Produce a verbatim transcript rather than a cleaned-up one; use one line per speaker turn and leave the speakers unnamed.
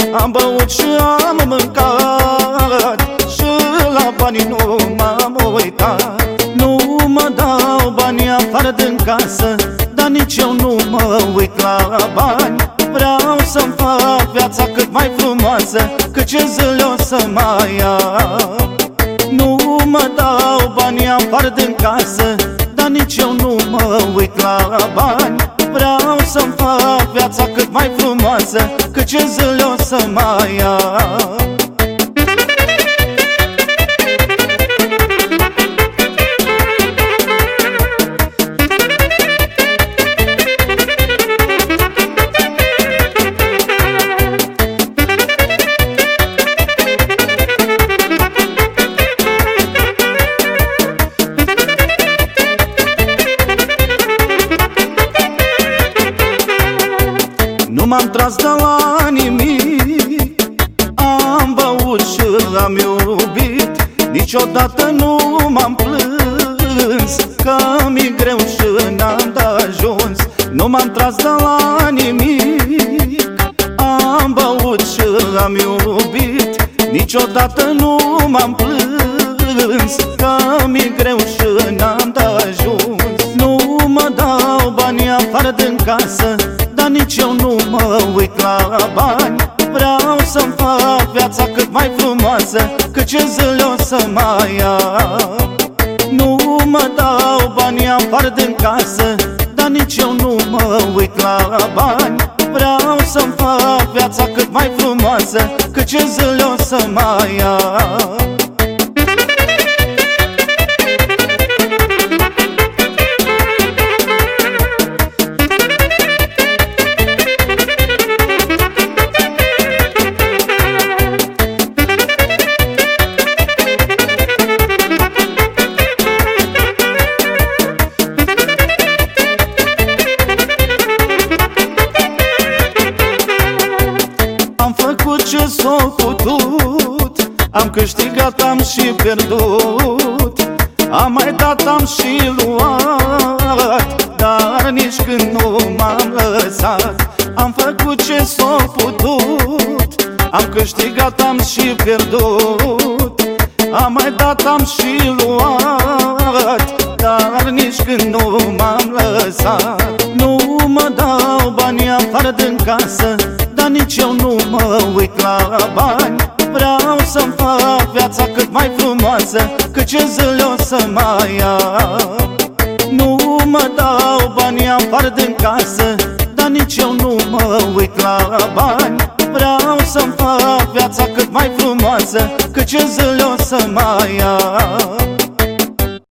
Am băut și am mâncat și la banii nu m-am uitat. Nu mă dau banii afară din casă, dar nici eu nu mă uit la bani. Vreau să-mi fac viața cât mai frumoasă, că ce zile o să mai am. Nu mă dau banii afară din casă, dar nici eu nu mă uit la bani. Vreau să-mi fac viața cât mai frumoasă, că ce zile o să mai am. Nu m-am tras de la nimic, am băut și am iubit. Niciodată nu m-am plâns, că mi-e greu și n-am de ajuns. Nu m-am tras de la nimic, am băut și am iubit. Niciodată nu m-am plâns, că mi-e greu și n-am de ajuns. Nu mă dau banii afară din casă, dar nici eu nu mă uit la bani. Vreau să-mi fac viața cât mai frumoasă, că ce zile o să mai am. Nu mă dau banii afară din casă, dar nici eu nu mă uit la bani. Vreau să-mi fac viața cât mai frumoasă, că ce zile o să mai am. Am făcut ce s-a putut, am câștigat, am și pierdut. Am mai dat, am și luat, dar nici când nu m-am lăsat. Am făcut ce s-a putut, am câștigat, am și pierdut. Am mai dat, am și luat, dar nici când nu m-am lăsat. Nu mă dau banii afară din casă, dar nici eu nu mă uit la bani. Vreau să-mi fac viața cât mai frumoasă, că ce zile o să mai am. Nu mă dau banii afară din casă, dar nici eu nu mă uit la bani. Vreau să-mi fac viața cât mai frumoasă, că ce zile o să mai am.